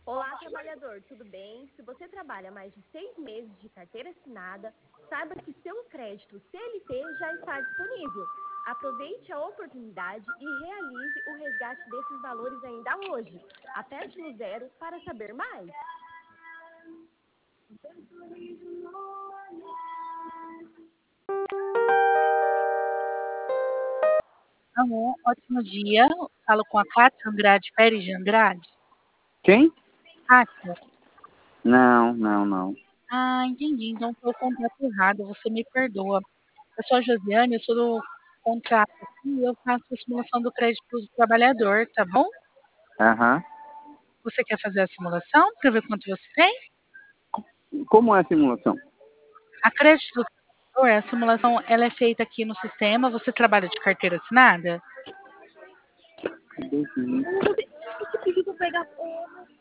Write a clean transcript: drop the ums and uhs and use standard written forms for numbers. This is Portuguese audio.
Olá, trabalhador, tudo bem? Se você trabalha mais de 6 meses de carteira assinada, saiba que seu crédito CLT já está disponível. Aproveite a oportunidade e realize o resgate desses valores ainda hoje. Aperte no 0 para saber mais. Alô, ótimo dia. Falo com a Kátia Andrade Pérez de Andrade. Quem? Kátia. Não. Entendi. Então foi o contrato errado. Você me perdoa. Eu sou a Josiane, eu sou do contrato aqui e eu faço a simulação do crédito do trabalhador, tá bom? Aham. Você quer fazer a simulação para ver quanto você tem? Como é a simulação? A crédito do trabalhador, a simulação, ela é feita aqui no sistema. Você trabalha de carteira assinada? Você pediu para pegar.